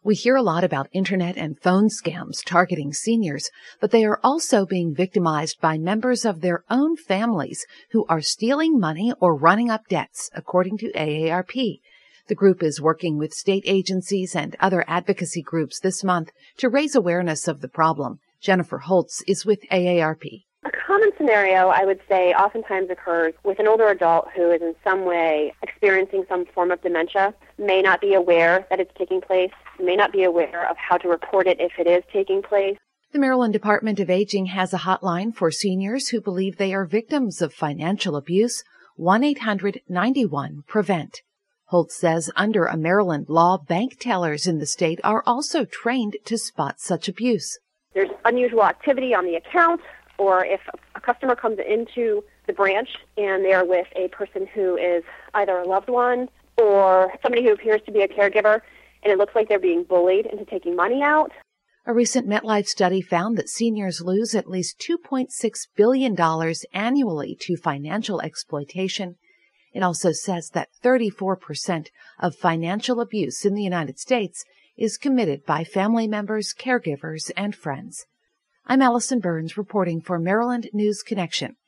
We hear a lot about internet and phone scams targeting seniors, but they are also being victimized by members of their own families who are stealing money or running up debts, according to AARP. The group is working with state agencies and other advocacy groups this month to raise awareness of the problem. Jennifer Holtz is with AARP. A common scenario, I would say, oftentimes occurs with an older adult who is in some way experiencing some form of dementia, may not be aware that it's taking place, may not be aware of how to report it if it is taking place. The Maryland Department of Aging has a hotline for seniors who believe they are victims of financial abuse, 1-800-91-PREVENT. Holtz says under a Maryland law, bank tellers in the state are also trained to spot such abuse. There's unusual activity on the account, or if a customer comes into the branch and they are with a person who is either a loved one or somebody who appears to be a caregiver, and it looks like they're being bullied into taking money out. A recent MetLife study found that seniors lose at least $2.6 billion annually to financial exploitation. It also says that 34% of financial abuse in the United States is committed by family members, caregivers, and friends. I'm Allison Burns reporting for Maryland News Connection.